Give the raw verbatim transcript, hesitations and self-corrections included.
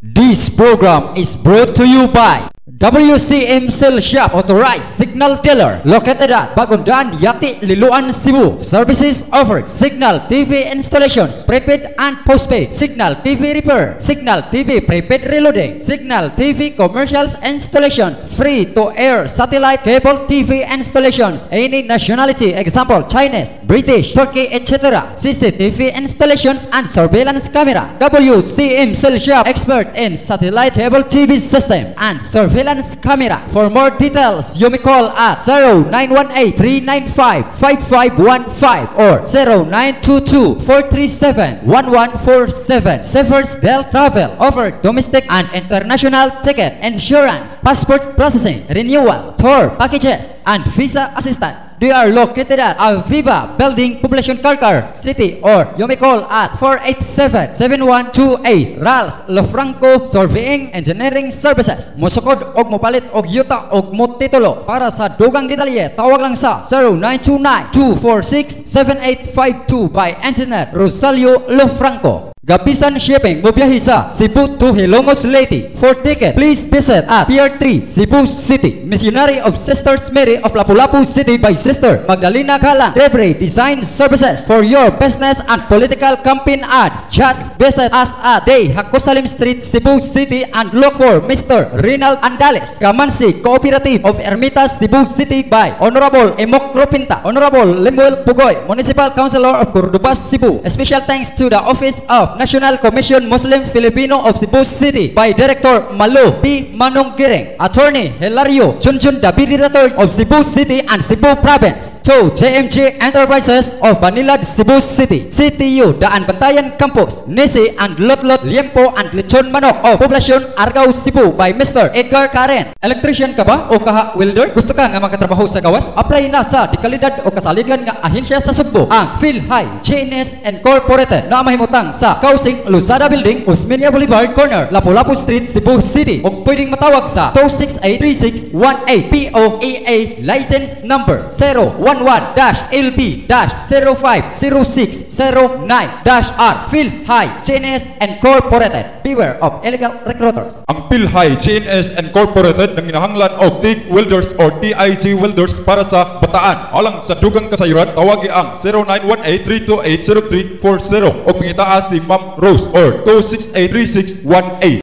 This program is brought to you by W C M Cell Shop Authorized Signal Dealer located at Bagondaan, Yati, Liloan, Cebu. Services offered: Signal T V installations, prepaid and postpaid, Signal T V repair, Signal T V prepaid reloading, Signal T V commercials installations, free to air satellite cable T V installations, any nationality, example Chinese, British, Turkey, et cetera. C C T V installations and surveillance camera. W C M Cell Shop, expert in satellite cable T V system and surveillance camera. For more details, you may call at zero nine one eight, three nine five, five five one five or zero nine two two, four three seven, one one four seven. Sefers Del Travel offer domestic and international ticket insurance, passport processing, renewal, tour packages, and visa assistance. They are located at Aviva Building, Poblacion Carcar City, or you may call at four eight seven, seven one two eight. Rals Lofranco Surveying Engineering Services. Musukod og mopalit og yuta og motitulo. Para sa dugang detalye, tawag lang sa zero nine two nine, two four six, seven eight five two by Engineer Rosalio Lofranco. Gabisan Shipping, mobiyahe sa Cebu to Hilongos Leyte. For ticket, please visit at Pier three, Cebu City. Missionary of Sisters Mary of Lapu-Lapu City by Sister Magdalena Galang. Debris Design Services for your business and political campaign ads. Just visit us at Day Hakosalim Street, Cebu City, and look for Mister Rinald Andales. Kamansi Cooperative of Ermitas, Cebu City by Honorable Emok Ropinta. Honorable Lemuel Pugoy, Municipal Councilor of Cordobas, Cebu. A special thanks to the Office of National Commission Muslim Filipino of Cebu City by Director Malo P. Manong Giring. Attorney Hilario Junjun Dabiri the third of Cebu City and Cebu Province. To J M G Enterprises of Banilad, Cebu City. C T U Daan Bantayan Campus, Nisi and Lotlot Liempo and Lechon Manok of Poblacion Argao, Cebu by Mister Edgar Karen. Electrician ka ba o kaha welder? Gusto ka nga makatrabaho sa gawas? Apply na sa dikalidad o kasaligan nga ahensya sa Cebu. Ang PhilHigh J N S Incorporated na mahimutang sa Kausing Luzada Building, Osmeña Boulevard Corner, Lapu-Lapu Street, Cebu City. O pwedeng matawag sa two six eight, three six one eight. P O E A license number zero one one L B zero five zero six zero nine R. PhilHigh J N S Incorporated. Beware of illegal recruiters. Ang PhilHigh J N S Incorporated nang ginahanglan og T I G Welders or T I G Welders para sa Bataan. Alang sa dugang kasayuran, tawagi ang zero nine one eight, three two eight, zero three four zero o pangitaas si Ma'am Rose or two six eight, three six one eight.